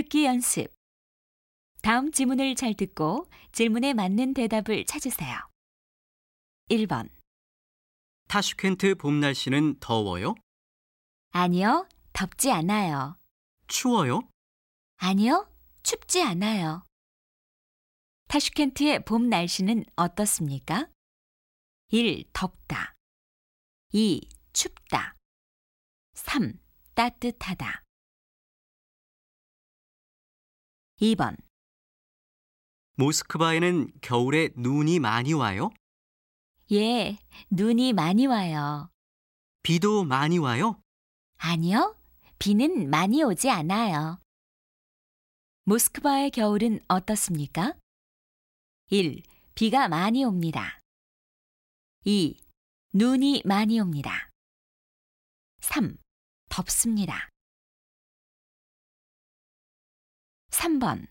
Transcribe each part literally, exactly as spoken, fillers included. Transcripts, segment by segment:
듣기 연습. 다음 지문을 잘 듣고 질문에 맞는 대답을 찾으세요. 일 번. 타슈켄트 봄 날씨는 더워요? 아니요, 덥지 않아요. 추워요? 아니요, 춥지 않아요. 타슈켄트의 봄 날씨는 어떻습니까? 일. 덥다. 이. 춥다. 삼. 따뜻하다. 이 번. 모스크바에는 겨울에 눈이 많이 와요? 예, 눈이 많이 와요. 비도 많이 와요? 아니요, 비는 많이 오지 않아요. 모스크바의 겨울은 어떻습니까? 일. 비가 많이 옵니다. 이. 눈이 많이 옵니다. 삼. 덥습니다. 삼 번.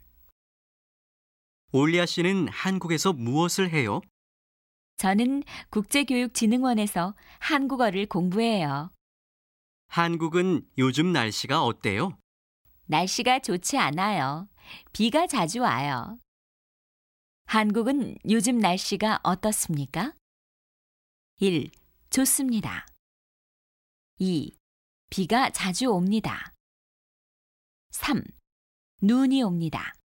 올리아 씨는 한국에서 무엇을 해요? 저는 국제교육진흥원에서 한국어를 공부해요. 한국은 요즘 날씨가 어때요? 날씨가 좋지 않아요. 비가 자주 와요. 한국은 요즘 날씨가 어떻습니까? 일. 좋습니다. 이. 비가 자주 옵니다. 삼. 눈이 옵니다.